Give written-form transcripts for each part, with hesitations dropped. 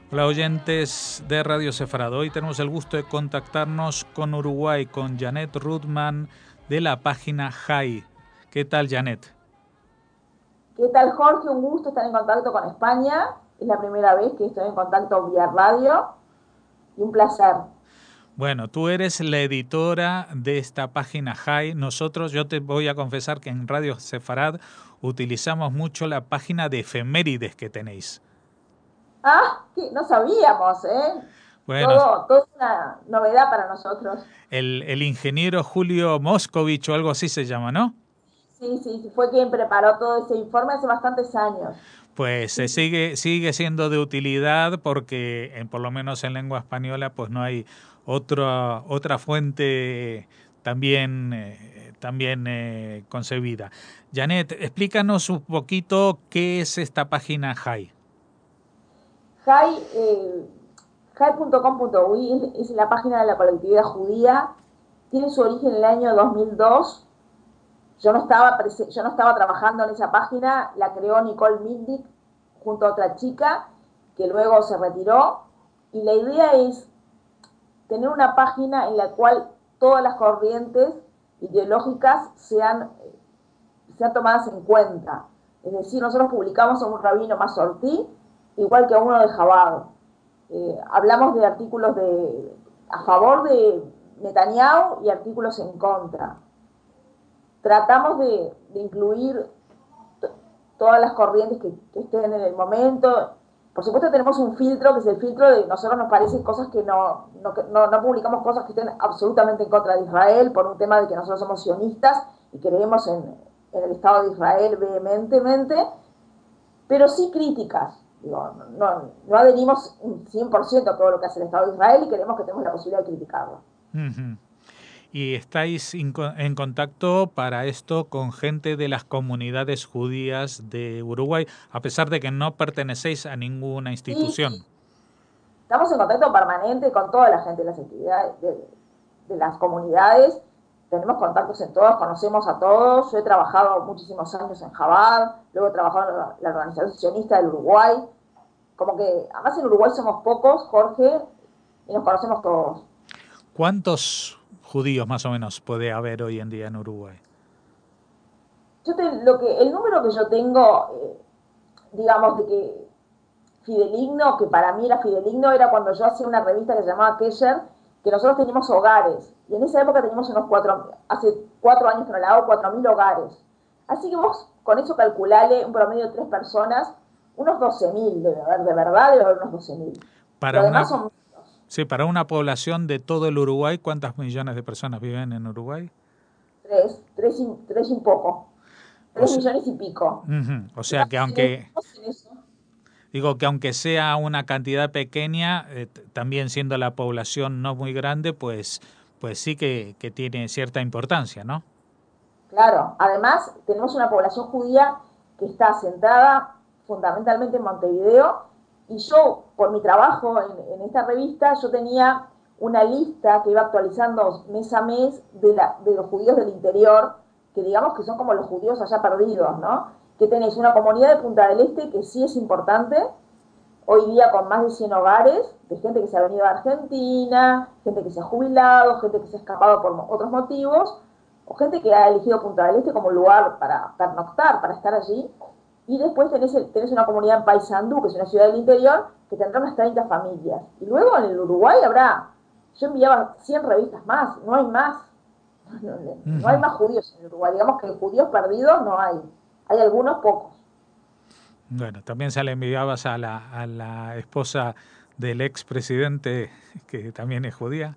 Hola oyentes de Radio Sefarad. Hoy tenemos el gusto de contactarnos con Uruguay, con Janet Rudman de la página JAI. ¿Qué tal, Janet? ¿Qué tal, Jorge? Un gusto estar en contacto con España. Es la primera vez que estoy en contacto vía radio y un placer. Bueno, tú eres la editora de esta página JAI. Nosotros, yo te voy a confesar que en Radio Sefarad utilizamos mucho la página de efemérides que tenéis. Ah, que no sabíamos, ¿eh? Bueno, Todo una novedad para nosotros. el ingeniero Julio Moscovich o algo así se llama, ¿no? Sí, fue quien preparó todo ese informe hace bastantes años. Pues Sí, sí. sigue siendo de utilidad porque por lo menos en lengua española pues no hay otra fuente también concebida. Janet, explícanos un poquito qué es esta página JAI. Jai, jai.com.uy es la página de la colectividad judía. Tiene su origen en el año 2002. Yo no estaba trabajando en esa página, la creó Nicole Mildick junto a otra chica que luego se retiró. Y la idea es tener una página en la cual todas las corrientes ideológicas sean tomadas en cuenta. Es decir, nosotros publicamos a un rabino Masortí, igual que a uno de Jabad. Hablamos de artículos a favor de Netanyahu y artículos en contra. Tratamos de incluir todas las corrientes que estén en el momento. Por supuesto tenemos un filtro que es el filtro de nosotros nos parecen cosas que no publicamos cosas que estén absolutamente en contra de Israel por un tema de que nosotros somos sionistas y creemos en el Estado de Israel vehementemente, pero sí críticas. Digo, no adherimos un 100% a todo lo que hace el Estado de Israel y queremos que tenemos la posibilidad de criticarlo. Ujú. ¿Y estáis en contacto para esto con gente de las comunidades judías de Uruguay, a pesar de que no pertenecéis a ninguna Sí, institución? estamos en contacto permanente con toda la gente de las actividades, de las comunidades, tenemos contactos en todos, conocemos a todos. Yo he trabajado muchísimos años en Jabal, luego he trabajado en la Organización Sionista del Uruguay. Como que, además en Uruguay somos pocos, Jorge, y nos conocemos todos. ¿Cuántos judíos más o menos puede haber hoy en día en Uruguay? El número que yo tengo, digamos, de que fideligno, que para mí era fideligno, era cuando yo hacía una revista que se llamaba Kesher, que nosotros teníamos hogares. Y en esa época teníamos hace 4 años que no la hago, 4.000 hogares. Así que vos con eso calculale un promedio de 3 personas, unos 12.000 debe haber, de verdad debe haber unos 12.000. Para Lo demás una, son sí, para una población de todo el Uruguay, ¿cuántas millones de personas viven en Uruguay? tres y un poco, O, 3 millones y pico. o sea que Estamos en eso. digo que aunque sea una cantidad pequeña, también siendo la población no muy grande, pues sí que tiene cierta importancia, ¿no? Claro, además tenemos una población judía que está centrada fundamentalmente en Montevideo y yo, por mi trabajo en esta revista, yo tenía una lista que iba actualizando mes a mes de los judíos del interior, que digamos que son como los judíos allá perdidos, ¿no? Que tenéis una comunidad de Punta del Este que sí es importante, hoy día con más de 100 hogares, de gente que se ha venido a Argentina, gente que se ha jubilado, gente que se ha escapado por otros motivos, o gente que ha elegido Punta del Este como lugar para pernoctar, para estar allí. Y después tenés una comunidad en Paysandú, que es una ciudad del interior, que tendrá unas 30 familias. Y luego en el Uruguay yo enviaba 100 revistas más, no hay más. No hay Ujú. más judíos en el Uruguay. Digamos que judíos perdidos no hay. Hay algunos pocos. Bueno, también se le enviabas a la esposa del expresidente, que también es judía,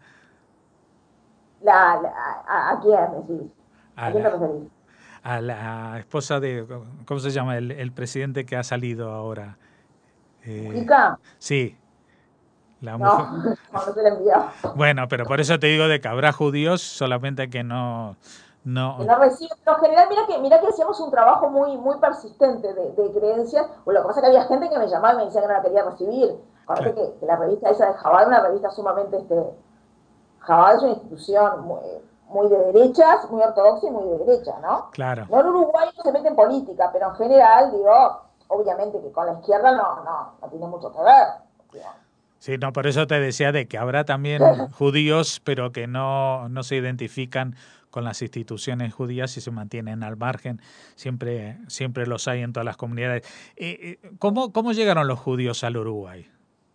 ¿A quién decís? ¿A a quién te la, referís? a la esposa de, ¿cómo se llama? El presidente que ha salido ahora. Eh, ¿Mujica? sí, la mujer. No, no se le envió. Bueno, pero por eso te digo de que habrá judíos, solamente que Que no, no recibe. Pero en general, mira que hacíamos un trabajo muy persistente de creencias. Pues lo que pasa es que había gente que me llamaba y me decía que no la quería recibir. Acuérdate claro, que la revista esa de Jabal es una revista sumamente. Jabal es una institución muy de derechas, muy ortodoxa y muy de derecha, ¿no? claro. No en Uruguay no se mete en política, pero en general, digo, obviamente que con la izquierda no tiene mucho que ver. Sí, no, por eso te decía de que habrá también judíos, pero que no se identifican con las instituciones judías y se mantienen al margen. Siempre los hay en todas las comunidades. ¿Cómo llegaron los judíos al Uruguay?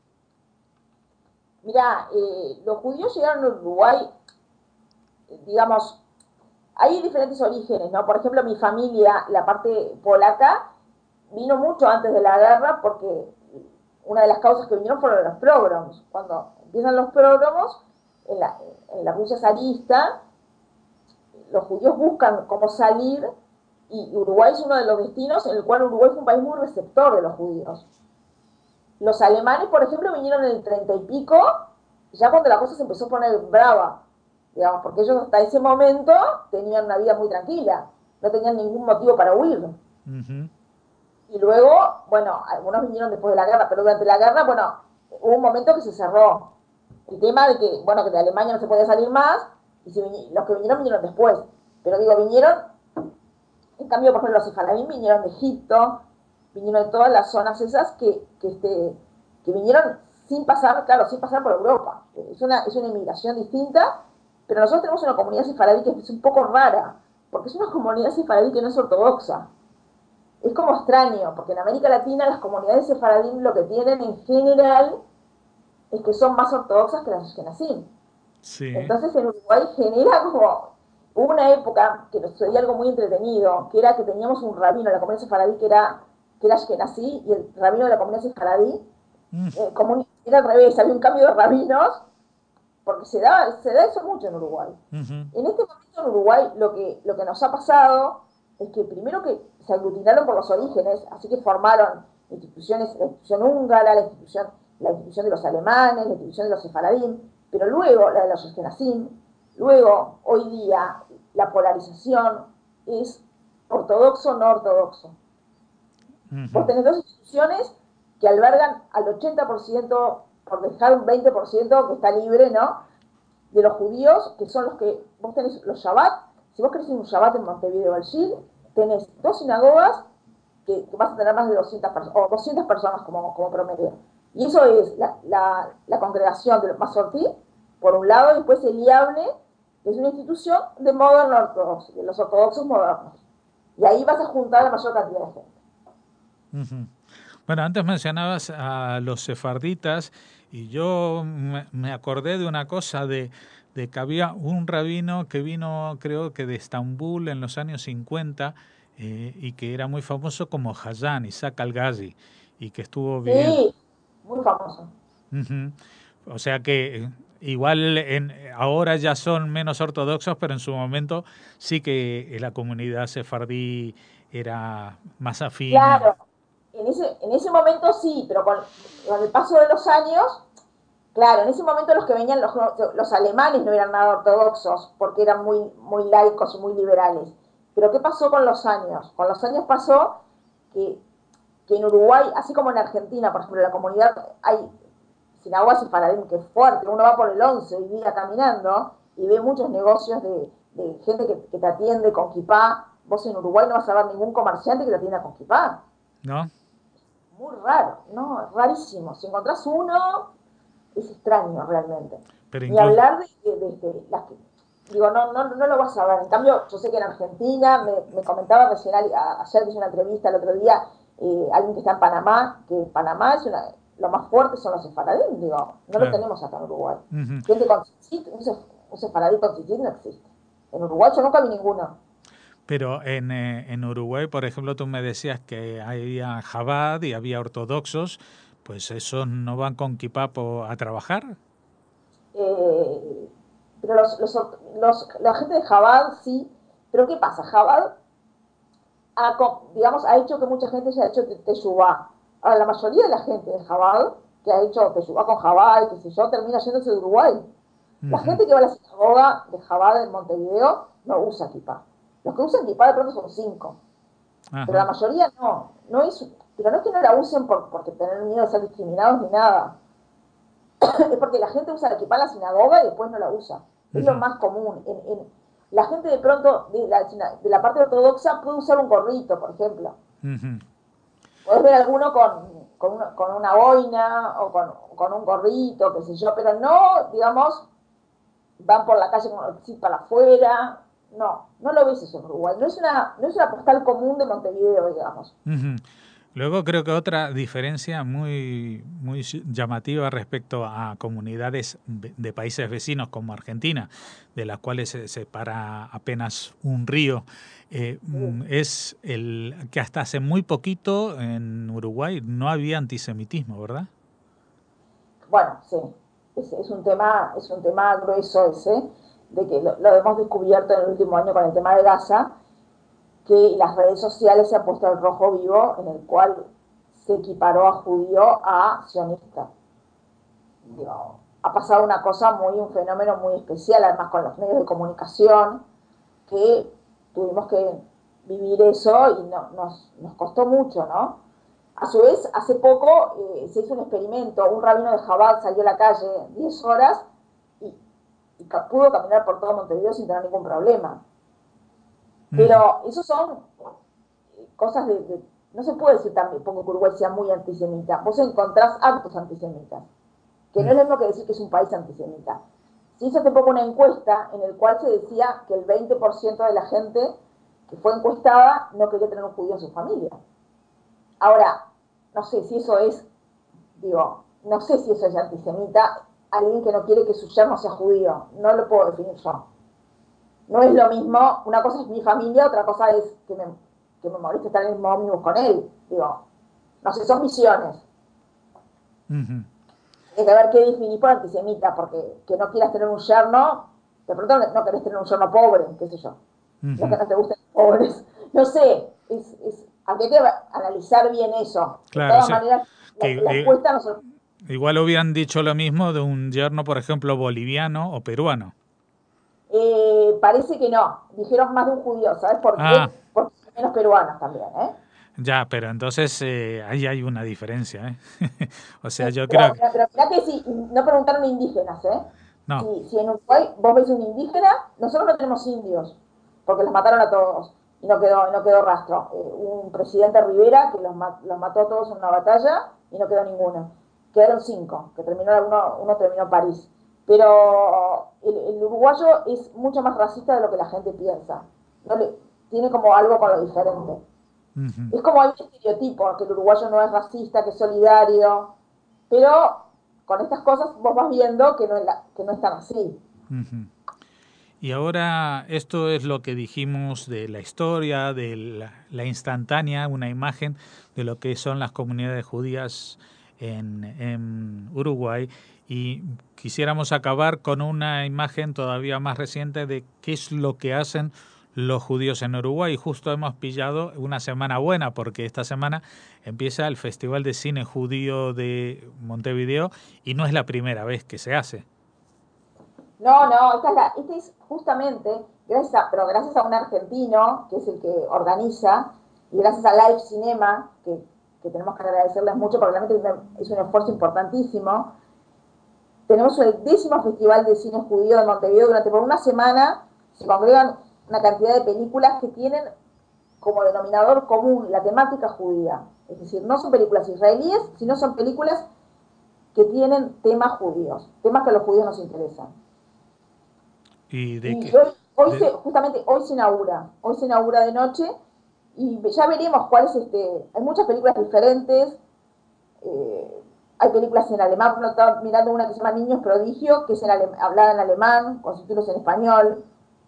Mira, los judíos llegaron a Uruguay, digamos, hay diferentes orígenes, ¿no? Por ejemplo, mi familia, la parte polaca, vino mucho antes de la guerra porque una de las causas que vinieron fueron los pogroms. Cuando empiezan los pogroms, en la Rusia zarista, los judíos buscan cómo salir y Uruguay es uno de los destinos en el cual Uruguay fue un país muy receptor de los judíos. Los alemanes, por ejemplo, vinieron en el 30 y pico, ya cuando la cosa se empezó a poner brava, digamos, porque ellos hasta ese momento tenían una vida muy tranquila, no tenían ningún motivo para huir. Uh-huh. Y luego, bueno, algunos vinieron después de la guerra, pero durante la guerra, bueno, hubo un momento que se cerró. El tema de que, bueno, que de Alemania no se podía salir más, y los que vinieron después. Pero digo, vinieron, en cambio, por ejemplo, los sefaradín vinieron de Egipto, vinieron de todas las zonas esas que vinieron sin pasar, claro, sin pasar por Europa. Es una inmigración distinta, pero nosotros tenemos una comunidad sefaradí que es un poco rara, porque es una comunidad sefaradí que no es ortodoxa. Es como extraño, porque en América Latina las comunidades sefaradín lo que tienen en general es que son más ortodoxas que las ashkenazim. Sí. Entonces en Uruguay genera como... Hubo una época que nos sucedía algo muy entretenido, que era que teníamos un rabino en la comunidad sefaradí que era ashkenazí, y el rabino de la comunidad sefaradí, era al revés, había un cambio de rabinos, porque se da eso mucho en Uruguay. Uh-huh. En este momento en Uruguay lo que nos ha pasado es que primero que se aglutinaron por los orígenes, así que formaron instituciones, la institución húngara, la institución de los alemanes, la institución de los sefaradín, pero luego la de los ashkenazim, luego hoy día la polarización es ortodoxo-no ortodoxo. Vos Uh-huh. tenés dos instituciones que albergan al 80%, por dejar un 20% que está libre, ¿no? De los judíos, que son los que, vos tenés los Shabbat, si vos querés un Shabbat en Montevideo, Belchil, tenés dos sinagogas que vas a tener más de 200 personas, o 200 personas como promedio. Y eso es la congregación de los Masortí, por un lado, y después el IABNE, que es una institución de Modern Orthodox, de los ortodoxos modernos. Y ahí vas a juntar la mayor cantidad de gente. Uh-huh. Bueno, antes mencionabas a los sefarditas y yo me acordé de una cosa de que había un rabino que vino, creo que de Estambul en los años 50 y que era muy famoso como Hayan, Isaac Al-Ghazi, y que estuvo viviendo. Sí, muy famoso. Ujú. O sea que igual ahora ya son menos ortodoxos, pero en su momento sí que la comunidad sefardí era más afín. Claro, en ese momento sí, pero con el paso de los años, claro, en ese momento los que venían, los alemanes no eran nada ortodoxos, porque eran muy, muy laicos y muy liberales. Pero ¿qué pasó con los años? Con los años pasó que, que en Uruguay, así como en Argentina, por ejemplo, en la comunidad hay sinagogas y paradigmas que es fuerte, uno va por el 11 hoy día caminando y ve muchos negocios de gente que te atiende con kipá. Vos en Uruguay no vas a ver ningún comerciante que te atienda con kipá. ¿No? Muy raro, ¿no? Es rarísimo. Si encontrás uno, es extraño realmente. Pero Ni incluso, hablar de las que... Digo, no lo vas a ver. En cambio, yo sé que en Argentina, me comentaba recién ayer que hice una entrevista el otro día, alguien que está en Panamá, que Panamá lo más fuerte son los sefaradín, digo, no lo claro. tenemos acá en Uruguay. Ujú. Gente con tzitzit, un sefaradí con tzitzit no existe. En Uruguay yo nunca vi ninguno. Pero en Uruguay, por ejemplo, tú me decías que había Chabad y había ortodoxos, pues esos no van con kipá a trabajar. Eh, pero la gente de Jabal sí. Pero ¿qué pasa? Jabal digamos, ha hecho que mucha gente se ha hecho teshuvá. Ahora, la mayoría de la gente de Jabal que ha hecho teshuvá con Jabal, qué sé yo, termina yéndose de Uruguay. La Ujú. gente que va a la sinagoga de Jabal en Montevideo no usa kippah. Los que usan kippah de pronto son 5, pero la Ajá. mayoría no. Pero no es que no la usen porque tener miedo de ser discriminados ni nada. Es porque la gente usa la kippah en la sinagoga y después no la usa. Es lo Ujú. más común. La gente de pronto de la parte ortodoxa puede usar un gorrito, por ejemplo. Ujú. Podés ver alguno con una boina o con un gorrito, qué sé yo, pero no, digamos, van por la calle con el para afuera. No, no lo ves eso en Uruguay. No es una postal común de Montevideo, digamos. Ujú. Luego creo que otra diferencia muy llamativa respecto a comunidades de países vecinos como Argentina, de las cuales se separa apenas un río, es el que hasta hace muy poquito en Uruguay no había antisemitismo, ¿verdad? Bueno, sí, es un tema grueso ese, de que lo hemos descubierto en el último año con el tema de Gaza, que las redes sociales se han puesto el rojo vivo, en el cual se equiparó a judío a sionista. Digo, ha pasado una cosa un fenómeno muy especial, además con los medios de comunicación, que tuvimos que vivir eso y nos costó mucho, ¿no? A su vez, hace poco se hizo un experimento, un rabino de Chabad salió a la calle 10 horas y, y pudo caminar por todo Montevideo sin tener ningún problema. Ujú. Pero esos son cosas no se puede decir tampoco que Uruguay sea muy antisemita. Vos encontrás actos antisemitas, que no es lo mismo que decir que es un país antisemita. Se hizo hace poco una encuesta en el cual se decía que el 20% de la gente que fue encuestada no quería tener un judío en su familia. Ahora, no sé si eso es, digo, no sé si eso es antisemita, alguien que no quiere que su yerno sea judío, no lo puedo definir yo. No es lo mismo, una cosa es mi familia, otra cosa es que me moleste estar en el mismo ómnibus con él. Digo, no sé, son visiones. Ujú. Hay que ver qué definís por antisemita, porque que no quieras tener un yerno, de pronto no querés tener un yerno pobre, qué sé yo. No es que Ujú. no te gusten los pobres. No sé, hay que analizar bien eso. De Claro, todas sí, maneras, que la encuesta no se... igual hubieran dicho lo mismo de un yerno, por ejemplo, boliviano o peruano. Parece que no. Dijeron más de un judío, ¿sabes por Ah, qué? Porque hay menos peruanos también, ¿eh? ya, pero entonces ahí hay una diferencia, ¿eh? O sea, Sí, yo creo que... pero mirá que si no preguntaron indígenas, ¿eh? No. Si en Uruguay vos ves un indígena, nosotros no tenemos indios, porque los mataron a todos y no quedó rastro. Un presidente Rivera que los mató a todos en una batalla y no quedó ninguno. Quedaron 5, que uno terminó en París. Pero el uruguayo es mucho más racista de lo que la gente piensa. No le, tiene como algo con lo diferente. Ujú, Es como hay un estereotipo, que el uruguayo no es racista, que es solidario, pero con estas cosas vos vas viendo que no es tan así. ujú. Y ahora esto es lo que dijimos de la historia, de la instantánea, una imagen de lo que son las comunidades judías en Uruguay. Y quisiéramos acabar con una imagen todavía más reciente de qué es lo que hacen los judíos en Uruguay. Y justo hemos pillado una semana buena porque esta semana empieza el Festival de Cine Judío de Montevideo y no es la primera vez que se hace. No, esta es justamente, pero gracias a un argentino, que es el que organiza, y gracias a Live Cinema, que tenemos que agradecerles mucho, porque realmente es un esfuerzo importantísimo. Tenemos el 10º Festival de Cine Judío de Montevideo. Durante por una semana se congregan una cantidad de películas que tienen como denominador común la temática judía. Es decir, no son películas israelíes, sino son películas que tienen temas judíos, temas que a los judíos nos interesan. ¿Y de Y qué? De, justamente hoy se inaugura de noche y ya veremos cuál es hay muchas películas diferentes, eh, hay películas en alemán, uno está mirando una que se llama Niños Prodigio, que es hablada en alemán, con subtítulos en español,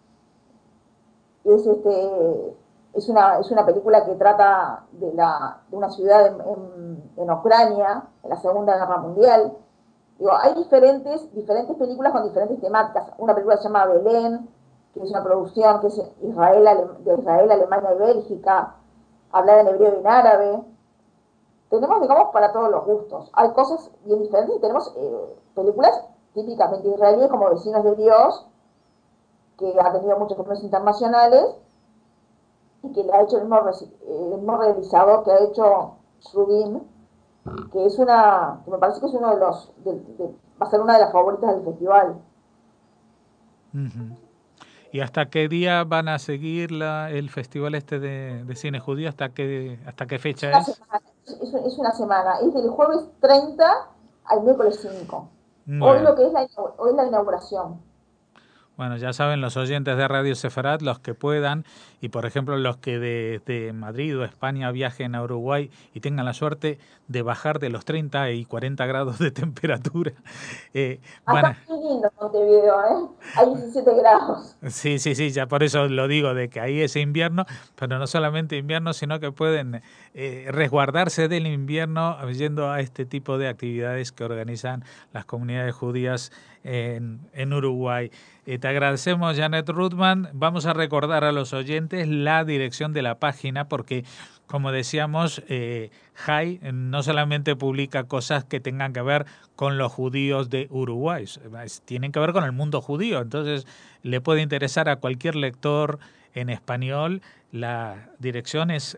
es es una película que trata de una ciudad en Ucrania, en la Segunda Guerra Mundial. Digo, hay diferentes películas con diferentes temáticas. Una película se llama Belén, que es una producción que es de Israel, Alemania y Bélgica, hablada en hebreo y en árabe. Tenemos, digamos, para todos los gustos. Hay cosas bien diferentes y tenemos películas típicamente israelíes como Vecinos de Dios, que ha tenido muchos premios internacionales y que le ha hecho el mismo realizador que ha hecho Shrudim, que que me parece que es uno de va a ser una de las favoritas del festival. ujú. ¿Y hasta qué día van a seguir el festival este de cine judío? Hasta qué fecha es? es una semana, es del jueves 30 al miércoles 5. Hoy Bueno. lo que es hoy es la inauguración. Bueno, ya saben los oyentes de Radio Sefarat, los que puedan, y por ejemplo los que de Madrid o España viajen a Uruguay y tengan la suerte de bajar de los 30 y 40 grados de temperatura. Van Acá a, es lindo Montevideo, ¿eh? Hay 17 grados. sí, ya por eso lo digo, de que ahí es invierno, pero no solamente invierno, sino que pueden resguardarse del invierno yendo a este tipo de actividades que organizan las comunidades judías en Uruguay. Te agradecemos, Janet Ruthman. Vamos a recordar a los oyentes la dirección de la página porque, como decíamos, Jai no solamente publica cosas que tengan que ver con los judíos de Uruguay, tienen que ver con el mundo judío. Entonces, le puede interesar a cualquier lector en español. La dirección es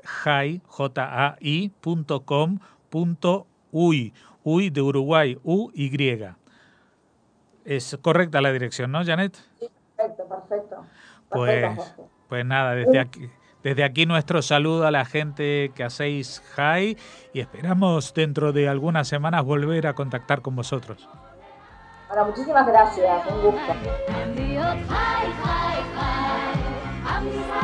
jai.com.uy, uy de Uruguay, UY. Es correcta la dirección, ¿no, Janet? Sí, perfecto, perfecto. Perfecto, Pues, Jorge. pues nada, desde aquí nuestro saludo a la gente que hacéis Jai y esperamos dentro de algunas semanas volver a contactar con vosotros. Bueno, muchísimas gracias, un gusto.